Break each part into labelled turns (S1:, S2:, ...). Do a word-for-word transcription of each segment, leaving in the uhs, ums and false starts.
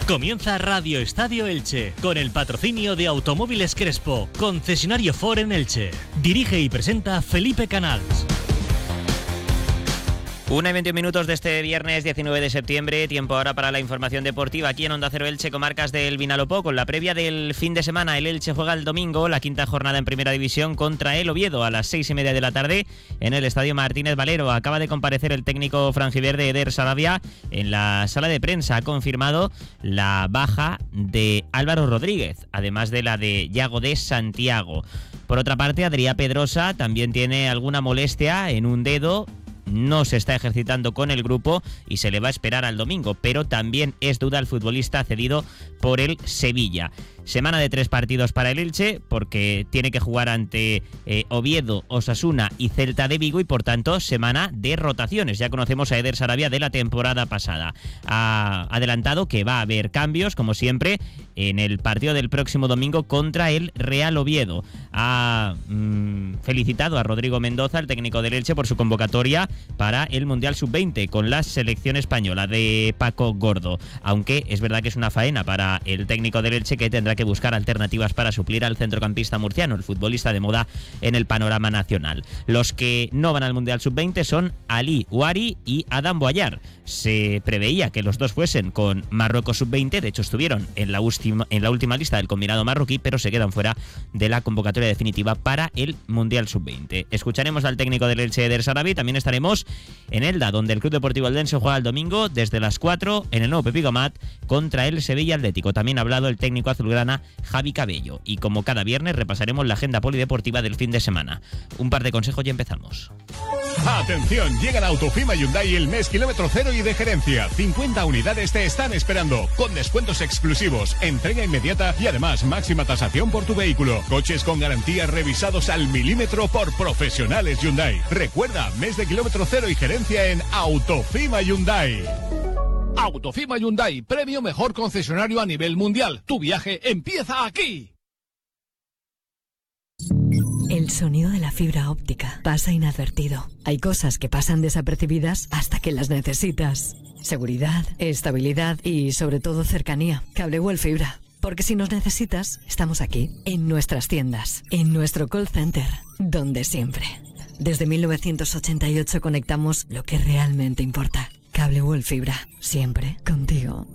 S1: Comienza Radio Estadio Elche, con el patrocinio de Automóviles Crespo, concesionario Ford en Elche. Dirige y presenta Felipe Canals.
S2: Una y veintiún minutos de este viernes diecinueve de septiembre, tiempo ahora para la información deportiva aquí en Onda Cero Elche, comarcas del Vinalopó, con la previa del fin de semana. El Elche juega el domingo la quinta jornada en Primera División contra el Oviedo a las seis y media de la tarde en el Estadio Martínez Valero. Acaba de comparecer el técnico franjiverde Eder Sarabia en la sala de prensa. Ha confirmado la baja de Álvaro Rodríguez, además de la de Yago de Santiago. Por otra parte, Adrià Pedrosa también tiene alguna molestia en un dedo. No se está ejercitando con el grupo y se le va a esperar al domingo, pero también es duda el futbolista cedido por el Sevilla. Semana de tres partidos para el Elche, porque tiene que jugar ante eh, Oviedo, Osasuna y Celta de Vigo, y por tanto semana de rotaciones. Ya conocemos a Eder Sarabia de la temporada pasada. Ha adelantado que va a haber cambios, como siempre, en el partido del próximo domingo contra el Real Oviedo. Ha mmm, felicitado a Rodrigo Mendoza, el técnico del Elche, por su convocatoria para el Mundial sub veinte con la selección española de Paco Gordo. Aunque es verdad que es una faena para el técnico del Elche, que tendrá que buscar alternativas para suplir al centrocampista murciano, el futbolista de moda en el panorama nacional. Los que no van al Mundial sub veinte son Ali Ouari y Adam Boyar. Se preveía que los dos fuesen con Marruecos sub veinte, de hecho estuvieron en la, última, en la última lista del combinado marroquí, pero se quedan fuera de la convocatoria definitiva para el Mundial sub veinte. Escucharemos al técnico del Elche, Eder Sarabia, y también estaremos en Elda, donde el Club Deportivo Eldense juega el domingo desde las cuatro en el nuevo Pepico Mat contra el Sevilla Atlético. También ha hablado el técnico azulgrana Javi Cabello, y como cada viernes repasaremos la agenda polideportiva del fin de semana. Un par de consejos y empezamos.
S3: Atención, llega la Autofima Hyundai el mes kilómetro cero y de gerencia. cincuenta unidades te están esperando, con descuentos exclusivos, entrega inmediata y además máxima tasación por tu vehículo. Coches con garantía revisados al milímetro por profesionales Hyundai. Recuerda, mes de kilómetro cero y gerencia en Autofima Hyundai. Autofima Hyundai, premio mejor concesionario a nivel mundial. Tu viaje empieza aquí.
S4: El sonido de la fibra óptica pasa inadvertido. Hay cosas que pasan desapercibidas hasta que las necesitas. Seguridad, estabilidad y, sobre todo, cercanía. Cable World Fibra. Porque si nos necesitas, estamos aquí, en nuestras tiendas, en nuestro call center, donde siempre. Desde mil novecientos ochenta y ocho conectamos lo que realmente importa. Cable World Fibra, siempre contigo.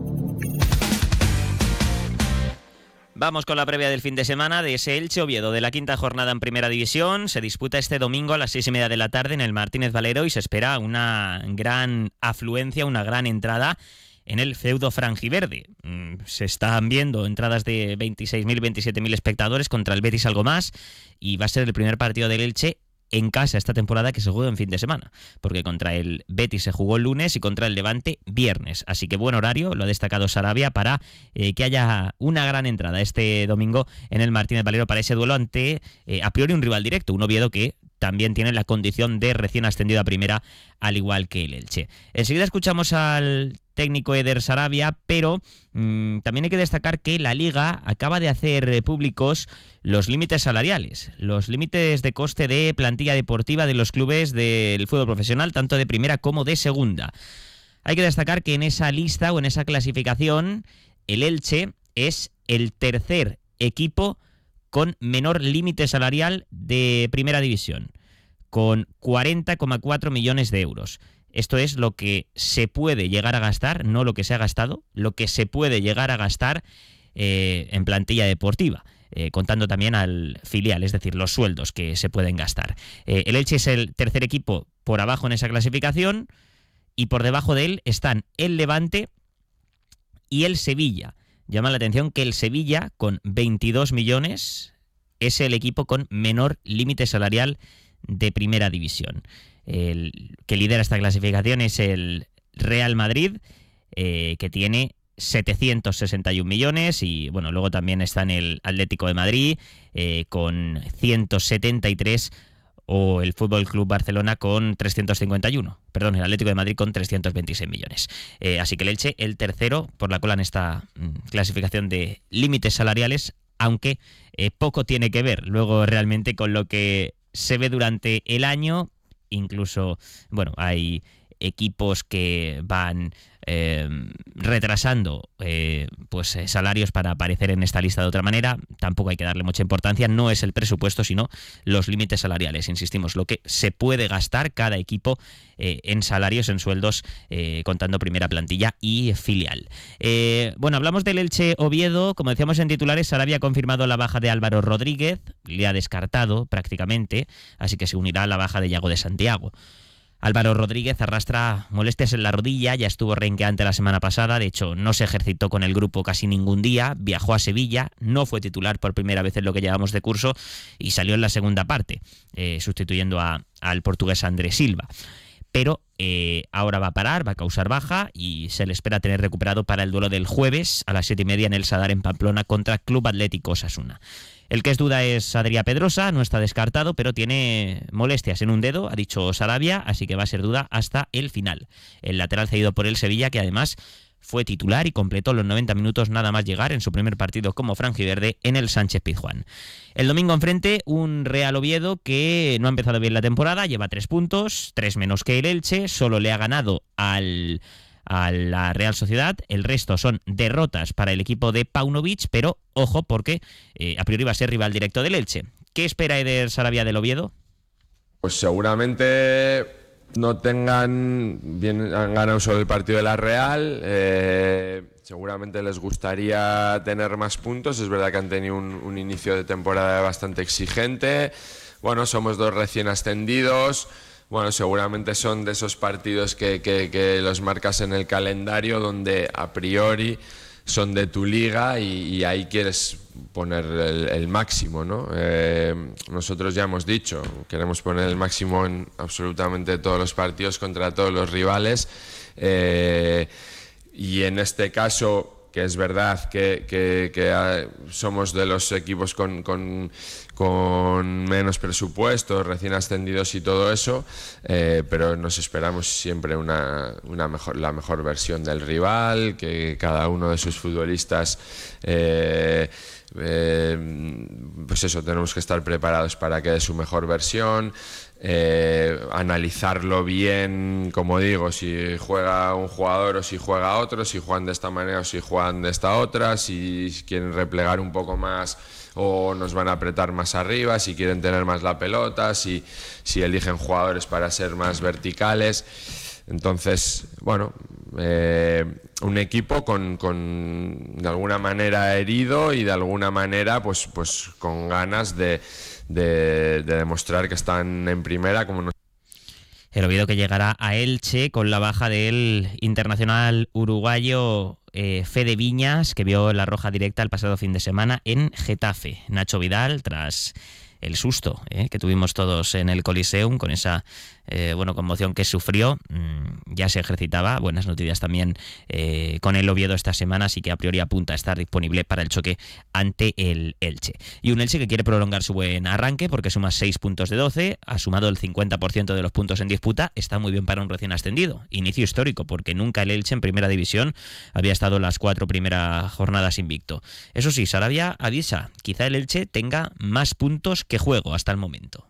S2: Vamos con la previa del fin de semana de ese Elche Oviedo de la quinta jornada en Primera División. Se disputa este domingo a las seis y media de la tarde en el Martínez Valero y se espera una gran afluencia, una gran entrada en el feudo franjiverde. Se están viendo entradas de veintiséis mil, veintisiete mil espectadores contra el Betis, algo más, y va a ser el primer partido del Elche en casa esta temporada que se juega en fin de semana, porque contra el Betis se jugó el lunes y contra el Levante viernes, así que buen horario, lo ha destacado Sarabia, para eh, que haya una gran entrada este domingo en el Martínez Valero para ese duelo ante eh, a priori un rival directo, un Oviedo que también tiene la condición de recién ascendido a primera, al igual que el Elche. Enseguida escuchamos al técnico Eder Sarabia, pero mmm, también hay que destacar que la Liga acaba de hacer eh, públicos los límites salariales, los límites de coste de plantilla deportiva de los clubes del fútbol profesional, tanto de primera como de segunda. Hay que destacar que en esa lista o en esa clasificación, el Elche es el tercer equipo con menor límite salarial de primera división, con cuarenta coma cuatro millones de euros. Esto es lo que se puede llegar a gastar, no lo que se ha gastado, lo que se puede llegar a gastar eh, en plantilla deportiva, eh, contando también al filial, es decir, los sueldos que se pueden gastar. Eh, el Elche es el tercer equipo por abajo en esa clasificación, y por debajo de él están el Levante y el Sevilla. Llama la atención que el Sevilla, con veintidós millones, es el equipo con menor límite salarial de primera división. El que lidera esta clasificación es el Real Madrid, eh, que tiene setecientos sesenta y un millones, y bueno, luego también está en el Atlético de Madrid eh, con ciento setenta y tres, o el Fútbol Club Barcelona con trescientos cincuenta y uno, perdón, el Atlético de Madrid con trescientos veintiséis millones. Eh, así que el Elche, el tercero por la cola en esta mm, clasificación de límites salariales, aunque eh, poco tiene que ver luego realmente con lo que se ve durante el año. Incluso, bueno, hay equipos que van eh, retrasando eh, pues eh, salarios para aparecer en esta lista de otra manera. Tampoco hay que darle mucha importancia, no es el presupuesto, sino los límites salariales. Insistimos, lo que se puede gastar cada equipo eh, en salarios, en sueldos, eh, contando primera plantilla y filial. Eh, bueno, hablamos del Elche Oviedo. Como decíamos en titulares, Sarabia ha confirmado la baja de Álvaro Rodríguez, le ha descartado prácticamente, así que se unirá a la baja de Yago de Santiago. Álvaro Rodríguez arrastra molestias en la rodilla, ya estuvo renqueante la semana pasada, de hecho no se ejercitó con el grupo casi ningún día, viajó a Sevilla, no fue titular por primera vez en lo que llevamos de curso y salió en la segunda parte, eh, sustituyendo a, al portugués André Silva. Pero eh, ahora va a parar, va a causar baja y se le espera tener recuperado para el duelo del jueves a las siete y media en el Sadar en Pamplona contra Club Atlético Osasuna. El que es duda es Adrià Pedrosa, no está descartado, pero tiene molestias en un dedo, ha dicho Sarabia, así que va a ser duda hasta el final. El lateral cedido por el Sevilla, que además fue titular y completó los noventa minutos nada más llegar en su primer partido como franjiverde en el Sánchez Pizjuán. El domingo enfrente, un Real Oviedo que no ha empezado bien la temporada, lleva tres puntos, tres menos que el Elche, solo le ha ganado al... a la Real Sociedad, el resto son derrotas para el equipo de Paunovic, pero ojo porque eh, a priori va a ser rival directo del Elche. ¿Qué espera Eder Sarabia del Oviedo?
S5: Pues seguramente no tengan bien, han ganado solo el partido de la Real, eh, seguramente les gustaría tener más puntos, es verdad que han tenido un, un inicio de temporada bastante exigente, bueno, somos dos recién ascendidos. Bueno, seguramente son de esos partidos que, que, que los marcas en el calendario donde a priori son de tu liga y, y ahí quieres poner el, el máximo, ¿no? Eh, nosotros ya hemos dicho, queremos poner el máximo en absolutamente todos los partidos contra todos los rivales eh, y en este caso... que es verdad que, que, que somos de los equipos con, con, con menos presupuestos, recién ascendidos y todo eso, eh, pero nos esperamos siempre una, una mejor, la mejor versión del rival, que cada uno de sus futbolistas... Eh, Eh, pues eso, tenemos que estar preparados para que dé su mejor versión, eh, analizarlo bien, como digo, si juega un jugador o si juega otro, si juegan de esta manera o si juegan de esta otra, si quieren replegar un poco más o nos van a apretar más arriba, si quieren tener más la pelota, si, si eligen jugadores para ser más verticales. Entonces, bueno, eh, un equipo con, con de alguna manera herido y de alguna manera pues, pues con ganas de, de, de demostrar que están en primera como nos...
S2: El Oviedo que llegará a Elche con la baja del internacional uruguayo eh, Fede Viñas, que vio la roja directa el pasado fin de semana en Getafe. Nacho Vidal, tras el susto eh, que tuvimos todos en el Coliseum con esa eh, bueno, conmoción que sufrió, mmm, ya se ejercitaba. Buenas noticias también eh, con el Oviedo esta semana, así que a priori apunta a estar disponible para el choque ante el Elche. Y un Elche que quiere prolongar su buen arranque porque suma seis puntos de doce, ha sumado el cincuenta por ciento de los puntos en disputa, está muy bien para un recién ascendido. Inicio histórico porque nunca el Elche en primera división había estado las cuatro primeras jornadas invicto. Eso sí, Sarabia avisa, quizá el Elche tenga más puntos que juego hasta el momento.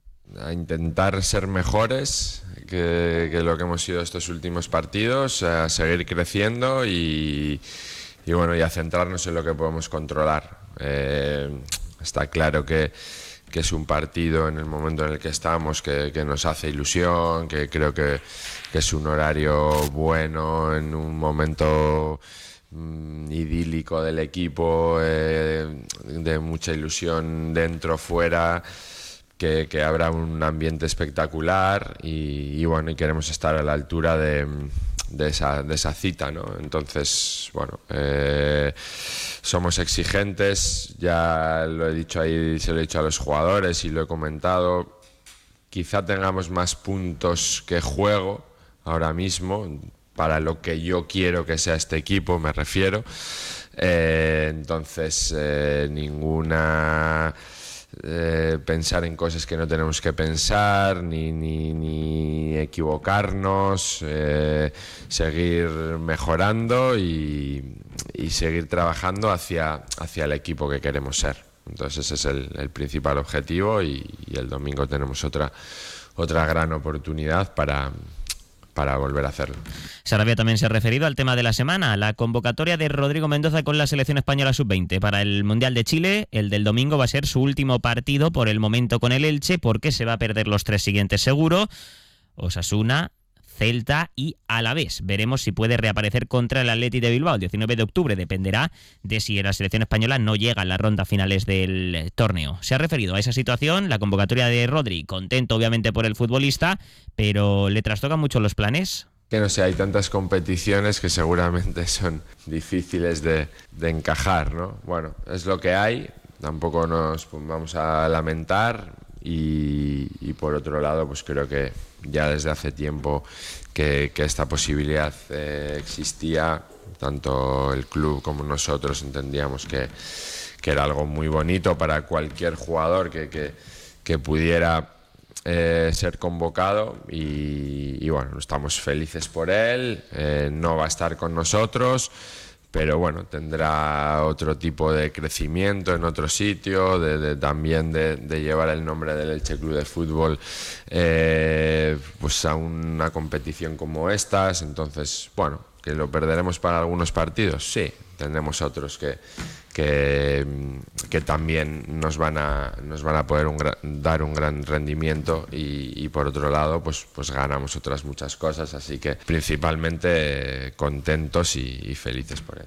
S5: A intentar ser mejores que, que lo que hemos sido estos últimos partidos, a seguir creciendo y, y bueno, y a centrarnos en lo que podemos controlar. Eh, está claro que, que es un partido en el momento en el que estamos que, que nos hace ilusión, que creo que, que es un horario bueno en un momento mm, idílico del equipo, eh, de mucha ilusión dentro, fuera. Que, que habrá un ambiente espectacular y, y bueno, y queremos estar a la altura de, de, esa, de esa cita, ¿no? Entonces, bueno, eh, somos exigentes, ya lo he dicho ahí, se lo he dicho a los jugadores y lo he comentado, quizá tengamos más puntos que juego ahora mismo, para lo que yo quiero que sea este equipo, me refiero, eh, entonces eh, ninguna... Eh, pensar en cosas que no tenemos que pensar, ni, ni, ni equivocarnos, eh, seguir mejorando y, y seguir trabajando hacia, hacia el equipo que queremos ser. Entonces ese es el, el principal objetivo y, y el domingo tenemos otra, otra gran oportunidad para, para volver a hacerlo.
S2: Sarabia también se ha referido al tema de la semana, la convocatoria de Rodrigo Mendoza con la selección española sub veinte para el Mundial de Chile. El del domingo va a ser su último partido por el momento con el Elche, porque se va a perder los tres siguientes seguro: Osasuna, Celta y Alavés. Veremos si puede reaparecer contra el Athletic de Bilbao el diecinueve de octubre. Dependerá de si la selección española no llega a las rondas finales del torneo. Se ha referido a esa situación, la convocatoria de Rodri. Contento obviamente por el futbolista, pero ¿le trastocan mucho los planes?
S5: Que no sé, hay tantas competiciones que seguramente son difíciles de, de encajar, ¿no? Bueno, es lo que hay, tampoco nos vamos a lamentar y, y por otro lado, pues creo que ya desde hace tiempo que, que esta posibilidad eh, existía, tanto el club como nosotros entendíamos que, que era algo muy bonito para cualquier jugador que, que, que pudiera Eh, ser convocado y, y bueno, estamos felices por él. Eh, no va a estar con nosotros, pero bueno, tendrá otro tipo de crecimiento en otro sitio, de, de, también de, de llevar el nombre del Elche Club de Fútbol eh, pues a una competición como estas. Entonces, bueno, que lo perderemos para algunos partidos, sí, tendremos otros que que, que también nos van a nos van a poder un gran, dar un gran rendimiento y, y por otro lado pues pues ganamos otras muchas cosas, así que principalmente eh, contentos y, y felices por él.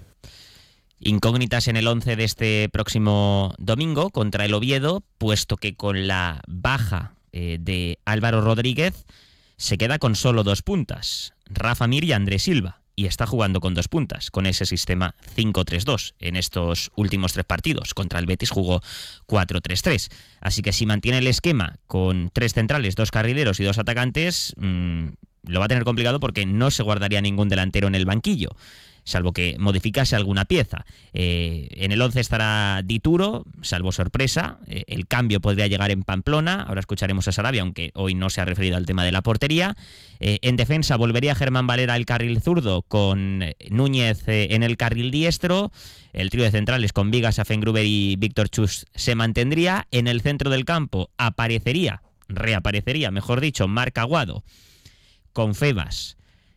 S2: Incógnitas en el once de este próximo domingo contra el Oviedo, puesto que con la baja eh, de Álvaro Rodríguez se queda con solo dos puntas, Rafa Mir y Andrés Silva. Y está jugando con dos puntas, con ese sistema cinco tres dos en estos últimos tres partidos. Contra el Betis jugó cuatro tres tres. Así que si mantiene el esquema con tres centrales, dos carrileros y dos atacantes, mmm, lo va a tener complicado porque no se guardaría ningún delantero en el banquillo, salvo que modificase alguna pieza. Eh, en el once estará Dituro, salvo sorpresa. Eh, el cambio podría llegar en Pamplona. Ahora escucharemos a Sarabia, aunque hoy no se ha referido al tema de la portería. Eh, en defensa volvería Germán Valera al carril zurdo, con Núñez eh, en el carril diestro. El trío de centrales con Vigas, Afengruber y Víctor Chus se mantendría. En el centro del campo aparecería, reaparecería, mejor dicho, Marc Aguado, con Febas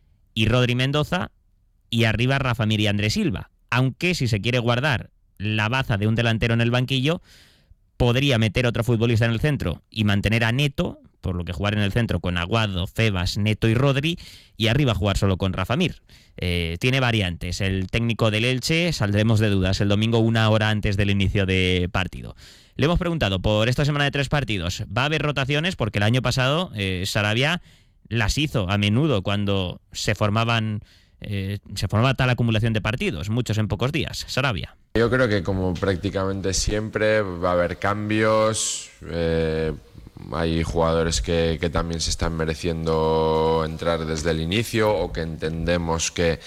S2: y Rodri Mendoza. Y arriba Rafa Mir y Andrés Silva. Aunque si se quiere guardar la baza de un delantero en el banquillo, podría meter otro futbolista en el centro y mantener a Neto, por lo que jugar en el centro con Aguado, Febas, Neto y Rodri, y arriba jugar solo con Rafa Mir. Eh, tiene variantes. El técnico del Elche, saldremos de dudas el domingo una hora antes del inicio de partido. Le hemos preguntado por esta semana de tres partidos, ¿va a haber rotaciones? Porque el año pasado eh, Sarabia las hizo a menudo cuando se formaban... Eh, se formaba tal acumulación de partidos, muchos en pocos días. Sarabia.
S5: Yo creo que como prácticamente siempre va a haber cambios, eh, hay jugadores que, que también se están mereciendo entrar desde el inicio o que entendemos que,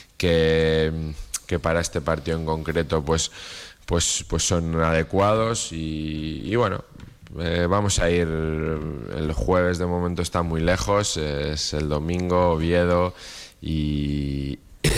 S5: que, que para este partido en concreto pues, pues, pues son adecuados y, y bueno, Eh, vamos a ir el jueves, de momento está muy lejos, es el domingo, Oviedo, y,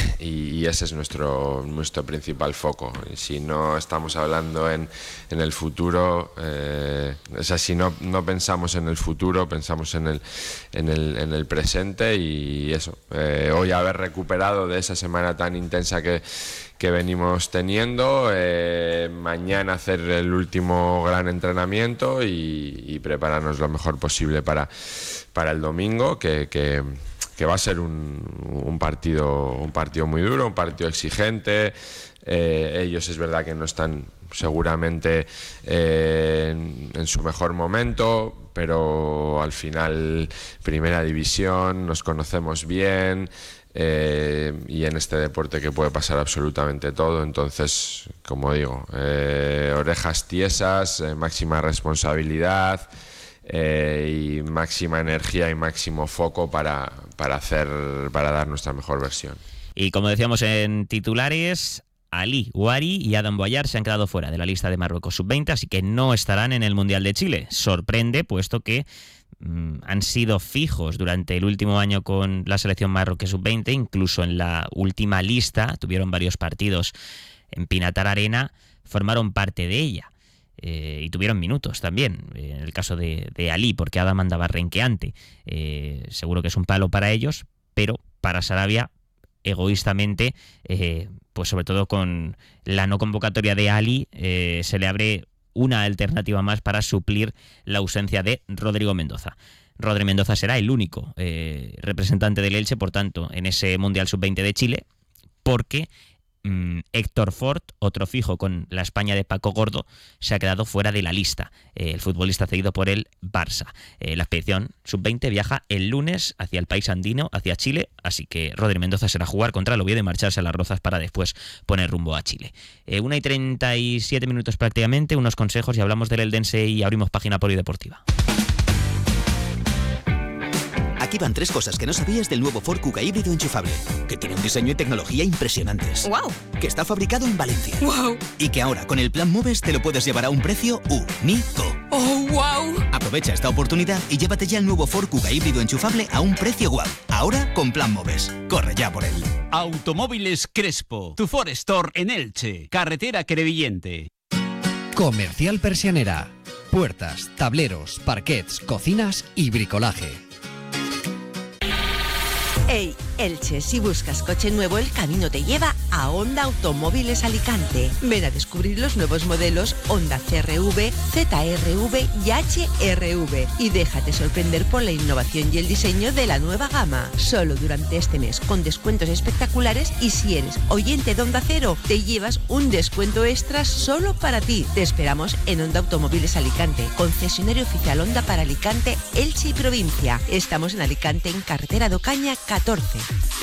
S5: y ese es nuestro, nuestro principal foco. Y si no estamos hablando en, en el futuro, eh, o sea, si no, no pensamos en el futuro, pensamos en el, en el, en el presente y eso. Eh, hoy haber recuperado de esa semana tan intensa que que venimos teniendo, eh, mañana hacer el último gran entrenamiento y, y prepararnos lo mejor posible para, para el domingo, que, que, que va a ser un, un partido un partido muy duro, un partido exigente. Eh, ellos es verdad que no están seguramente eh, en, en su mejor momento, pero al final primera división, nos conocemos bien. Eh, y en este deporte que puede pasar absolutamente todo, entonces, como digo, eh, orejas tiesas, eh, máxima responsabilidad eh, y máxima energía y máximo foco para, para hacer, para dar nuestra mejor versión.
S2: Y como decíamos en titulares, Ali Ouari y Adam Boyar se han quedado fuera de la lista de Marruecos sub veinte, así que no estarán en el Mundial de Chile. Sorprende, puesto que han sido fijos durante el último año con la selección marroquí sub veinte, incluso en la última lista, tuvieron varios partidos en Pinatar Arena, formaron parte de ella eh, y tuvieron minutos también, eh, en el caso de, de Ali, porque Adam andaba renqueante. Eh, seguro que es un palo para ellos, pero para Sarabia, egoístamente, eh, pues sobre todo con la no convocatoria de Ali, eh, se le abre una alternativa más para suplir la ausencia de Rodrigo Mendoza. Rodri Mendoza será el único eh, representante del Elche, por tanto, en ese Mundial sub veinte de Chile, porque mmm, Héctor Fort, otro fijo con la España de Paco Gordo, se ha quedado fuera de la lista. Eh, el futbolista cedido por el Barça. Eh, la expedición sub veinte viaja el lunes hacia el país andino, hacia Chile, así que Rodri Mendoza será jugar contra el Oviedo y marcharse a Las Rozas para después poner rumbo a Chile. Eh, una y treinta y siete minutos prácticamente, unos consejos y hablamos del Eldense y abrimos página polideportiva.
S6: Aquí van tres cosas que no sabías del nuevo Ford Kuga híbrido enchufable. Que tiene un diseño y tecnología impresionantes.
S7: ¡Wow!
S6: Que está fabricado en Valencia.
S7: ¡Wow!
S6: Y que ahora con el plan Moves te lo puedes llevar a un precio único.
S7: ¡Oh, wow!
S6: Aprovecha esta oportunidad y llévate ya el nuevo Ford Kuga híbrido enchufable a un precio guau. Ahora con plan Moves. Corre ya por él.
S8: Automóviles Crespo. Tu Ford Store en Elche. Carretera Crevillente.
S9: Comercial Persianera. Puertas, tableros, parquets, cocinas y bricolaje.
S10: Hey, Elche, si buscas coche nuevo, el camino te lleva a Honda Automóviles Alicante. Ven a descubrir los nuevos modelos Honda C R V, Z R V y H R V y déjate sorprender por la innovación y el diseño de la nueva gama. Solo durante este mes, con descuentos espectaculares, y si eres oyente de Honda Cero, te llevas un descuento extra solo para ti. Te esperamos en Honda Automóviles Alicante, concesionario oficial Honda para Alicante, Elche y provincia. Estamos en Alicante, en carretera de Ocaña catorce.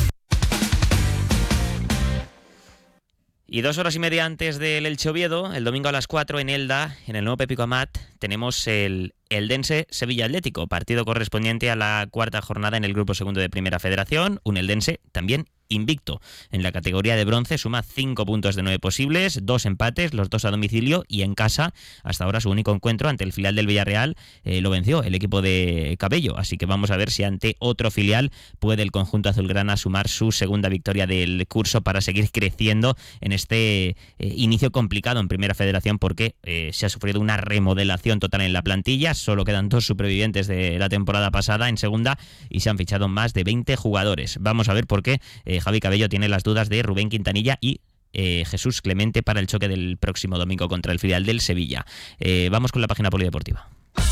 S2: Y dos horas y media antes del Elche Oviedo, el domingo a las cuatro en Elda, en el nuevo Pepico Amat, tenemos el Eldense Sevilla Atlético, partido correspondiente a la cuarta jornada en el grupo segundo de Primera Federación. Un Eldense también invicto en la categoría de bronce, suma cinco puntos de nueve posibles, dos empates, los dos a domicilio, y en casa, hasta ahora su único encuentro ante el filial del Villarreal, eh, lo venció el equipo de Cabello, así que vamos a ver si ante otro filial puede el conjunto azulgrana sumar su segunda victoria del curso para seguir creciendo en este eh, inicio complicado en Primera Federación, porque eh, se ha sufrido una remodelación total en la plantilla, solo quedan dos supervivientes de la temporada pasada en segunda y se han fichado más de veinte jugadores. Vamos a ver por qué eh, Javi Cabello tiene las dudas de Rubén Quintanilla y eh, Jesús Clemente para el choque del próximo domingo contra el filial del Sevilla. Eh, vamos con la página polideportiva.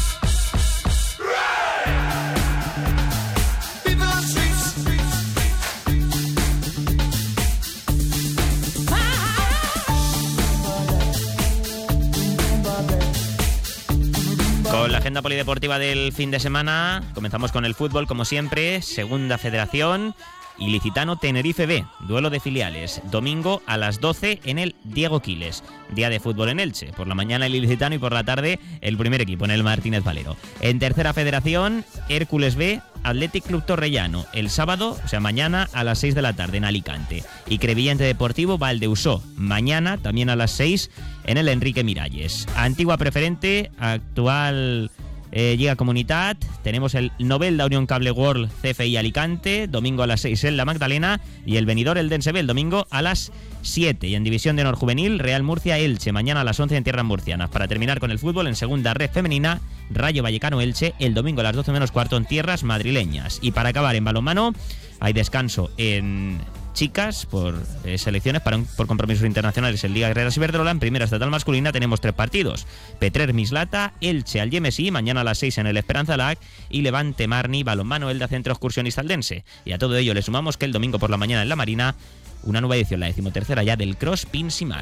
S2: Con la agenda polideportiva del fin de semana, comenzamos con el fútbol, como siempre, Segunda Federación. Ilicitano Tenerife B, duelo de filiales, domingo a las doce en el Diego Quiles. Día de fútbol en Elche, por la mañana el Ilicitano y por la tarde el primer equipo en el Martínez Valero. En Tercera Federación, Hércules B, Athletic Club Torrellano, el sábado, o sea mañana a las seis de la tarde en Alicante. Y Crevillente Deportivo Valdeusó, mañana también a las seis en el Enrique Miralles. Antigua Preferente, actual Eh, Lliga Comunitat, tenemos el Novelda Unión Cable World C F I Alicante, domingo a las seis en la Magdalena, y el Benidorm Eldense B el domingo a las siete. Y en División de Honor Juvenil, Real Murcia Elche, mañana a las once en tierras murcianas. Para terminar con el fútbol, en Segunda Red Femenina, Rayo Vallecano Elche, el domingo a las doce menos cuarto en tierras madrileñas. Y para acabar en balonmano, hay descanso en chicas por eh, selecciones para un, por compromisos internacionales en Liga Guerreras Iberdrola. En Primera Estatal Masculina tenemos tres partidos: Petrer Mislata, Elche Algemesí, mañana a las seis en el Esperanza Lac, y Levante Marni Balonmano Elda Centro Excursionista Aldense. Y a todo ello le sumamos que el domingo por la mañana en La Marina, una nueva edición, la decimotercera ya, del Cross Pinsimar.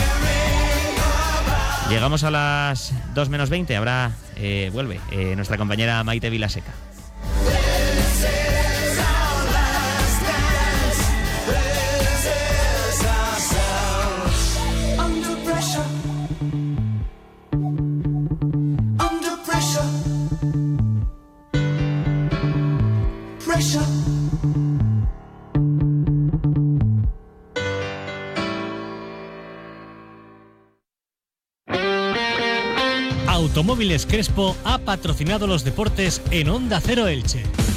S2: Llegamos a las dos menos veinte, ahora eh, vuelve eh, nuestra compañera Maite Vilaseca.
S1: Automóviles Crespo ha patrocinado los deportes en Onda Cero Elche.